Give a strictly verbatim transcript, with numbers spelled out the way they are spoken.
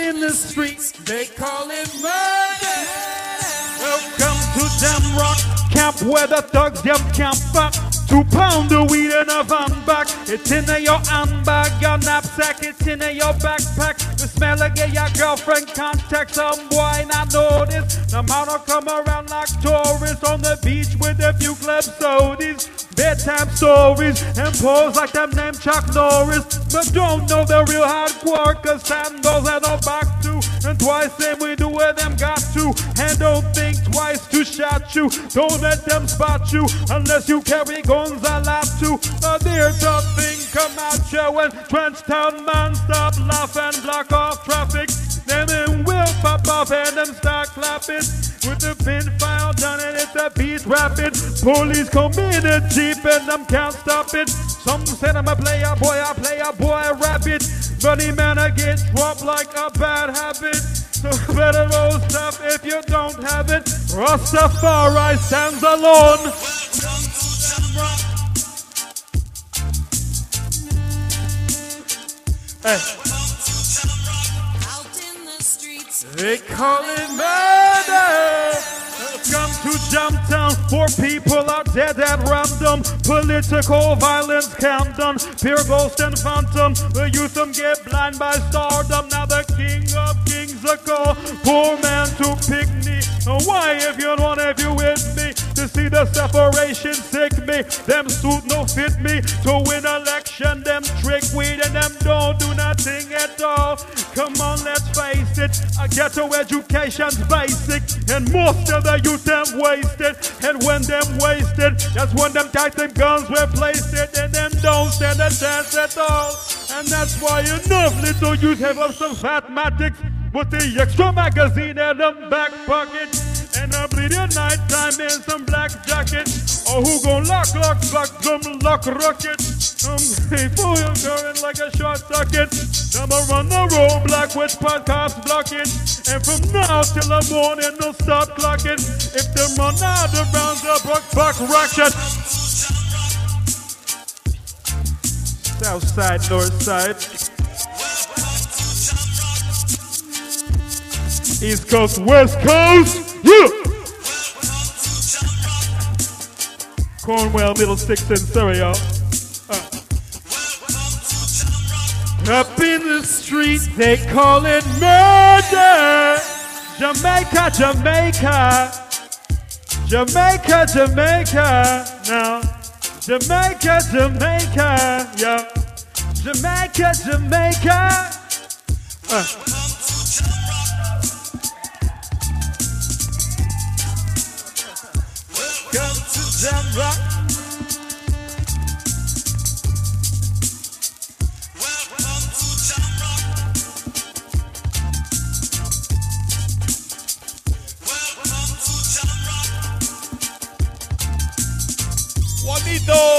in the streets, they call it murder. Welcome to Jam Rock Camp, where the thugs them camp back. Two pound of weed in a van back. It's in your handbag, your knapsack. It's in your backpack. The smell of your girlfriend contact some boy not notice. The model come around like tourists on the beach with a few club sodas, bedtime stories, and pose like them named Chuck Norris. But don't know the real hardcore, cause sandals and no back to. And twice them we do where them got to. And don't think twice to shot you. Don't let them spot you unless you carry guns a lot to. A dear tough thing come out here when Trenchtown man stop laugh and block off traffic. Then them will pop off and them start clapping. With the pin file done and it's a beat rapid. Police come in a jeep and them can't stop it. Some said I'm a player boy, I play a boy rabbit. But he man I get dropped like a bad habit. So better roll stuff if you don't have it. Rastafari stands alone. Hey. They call it murder. Come to Jamtown, four people are dead at random. Political violence count done. Pure ghost and phantom. The youth them get blind by stardom. Now the king of kings are called. Poor man to pick me. Why if you want, if you with me? To see the separation sick me. Them suit no fit me. To win election, them trick weed and them don't do nothing at all. Come on, let's face it. A ghetto education's basic. And most of the youth them wasted. And when them wasted, that's when them tight them guns were placed it. And them don't stand a chance at all. And that's why enough little youth have up some fatmatics. With the extra magazine in them back pocket. And a bleeding nighttime in some black jacket. Oh, who gon' lock, lock, lock, them lock rocket. Um, hey, fool, you're going like a short socket. I'ma run the road black with podcasts blocking. And from now till the morning, they'll stop clocking. If them run out the rounds, they'll buck, buck, rocket. South side, north side. East Coast, West Coast, yeah! Cornwall, Middlesex, and Surrey, y'all. Uh. Up in the street, they call it murder. Jamaica, Jamaica. Jamaica, Jamaica. Now, Jamaica, Jamaica, yeah. Jamaica, Jamaica. Uh. Come to Jam Rock. Welcome to Jam Rock. Welcome to Jam Rock. Juanito.